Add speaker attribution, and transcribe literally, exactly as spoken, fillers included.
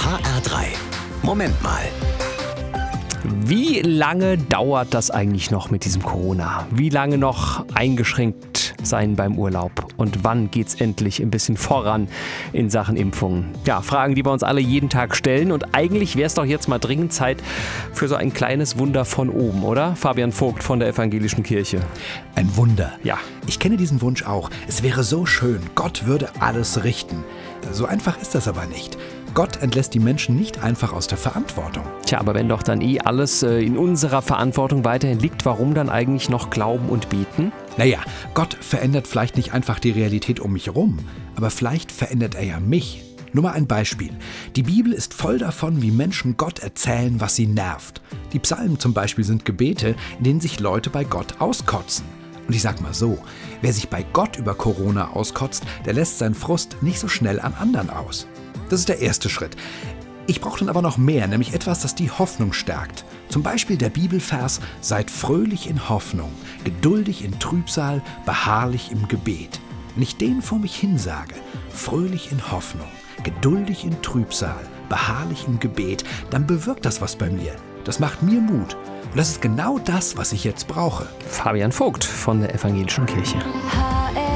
Speaker 1: H R drei. Moment mal.
Speaker 2: Wie lange dauert das eigentlich noch mit diesem Corona? Wie lange noch eingeschränkt sein beim Urlaub? Und wann geht's endlich ein bisschen voran in Sachen Impfungen? Ja, Fragen, die wir uns alle jeden Tag stellen. Und eigentlich wäre es doch jetzt mal dringend Zeit für so ein kleines Wunder von oben, oder? Fabian Vogt von der Evangelischen Kirche.
Speaker 3: Ein Wunder.
Speaker 2: Ja.
Speaker 3: Ich kenne diesen Wunsch auch. Es wäre so schön. Gott würde alles richten. So einfach ist das aber nicht. Gott entlässt die Menschen nicht einfach aus der Verantwortung.
Speaker 2: Tja, aber wenn doch dann eh alles äh, in unserer Verantwortung weiterhin liegt, warum dann eigentlich noch glauben und beten?
Speaker 3: Naja, Gott verändert vielleicht nicht einfach die Realität um mich herum, aber vielleicht verändert er ja mich. Nur mal ein Beispiel. Die Bibel ist voll davon, wie Menschen Gott erzählen, was sie nervt. Die Psalmen zum Beispiel sind Gebete, in denen sich Leute bei Gott auskotzen. Und ich sag mal so, wer sich bei Gott über Corona auskotzt, der lässt seinen Frust nicht so schnell an anderen aus. Das ist der erste Schritt. Ich brauche dann aber noch mehr, nämlich etwas, das die Hoffnung stärkt. Zum Beispiel der Bibelvers: Seid fröhlich in Hoffnung, geduldig in Trübsal, beharrlich im Gebet. Wenn ich den vor mich hinsage, fröhlich in Hoffnung, geduldig in Trübsal, beharrlich im Gebet, dann bewirkt das was bei mir. Das macht mir Mut. Und das ist genau das, was ich jetzt brauche.
Speaker 2: Fabian Vogt von der Evangelischen Kirche.
Speaker 4: H R